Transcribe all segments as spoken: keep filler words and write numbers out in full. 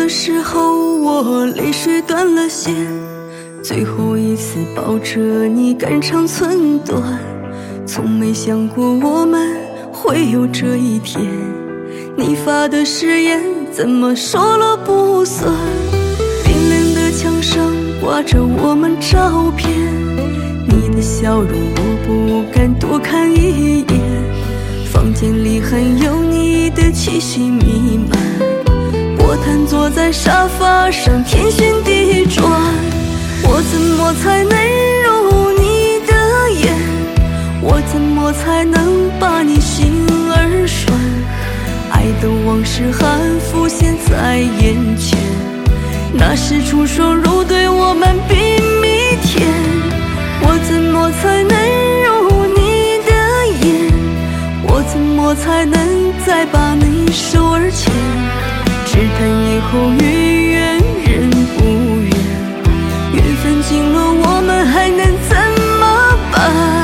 的时候，我泪水断了线，最后一次抱着你肝肠寸断，从没想过我们会有这一天。你发的誓言怎么说了不算，冰冷的墙上挂着我们照片，你的笑容我不敢多看一眼，房间里还有你的气息弥漫，我瘫坐在沙发上天旋地转，我怎么才能入你的眼，我怎么才能把你心儿拴，爱的往事还浮现在眼前，那是出双入对我们比蜜甜，我怎么才能入你的眼，我怎么才能再把你手儿牵，只盼以后月圆人不圆，缘分尽了我们还能怎么办。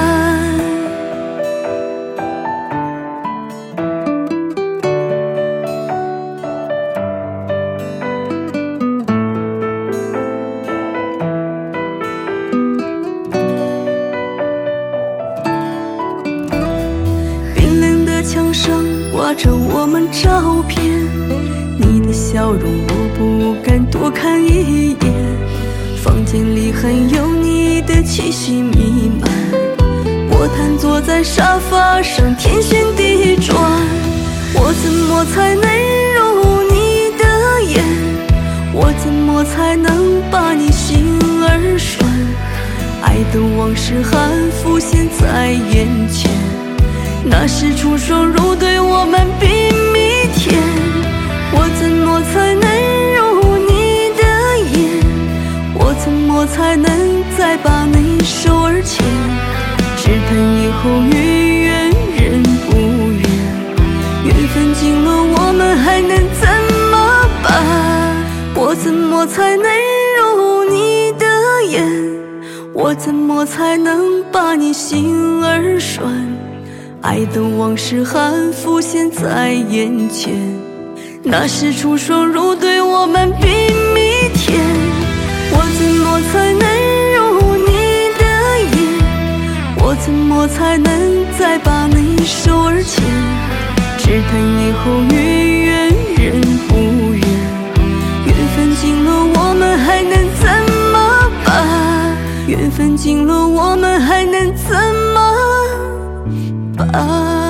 冰冷的墙上挂着我们照片，你的笑容我不敢多看一眼，房间里还有你的气息弥漫，我瘫坐在沙发上天旋地转，我怎么才能入你的眼，我怎么才能把你心儿拴，爱的往事还浮现在眼前，那是出双入对我们比蜜甜，我怎么才能入你的眼，我怎么才能再把你手儿牵，只盼以后月圆人不圆，缘分尽了我们还能怎么办，我怎么才能入你的眼，我怎么才能把你心儿拴，爱的往事还浮现在眼前，那是出双入对我们比蜜甜，我怎么才能入你的眼，我怎么才能再把你手儿牵，只盼以后月圆人不圆，缘分尽了我们还能怎么办，缘分尽了我们还能怎么办。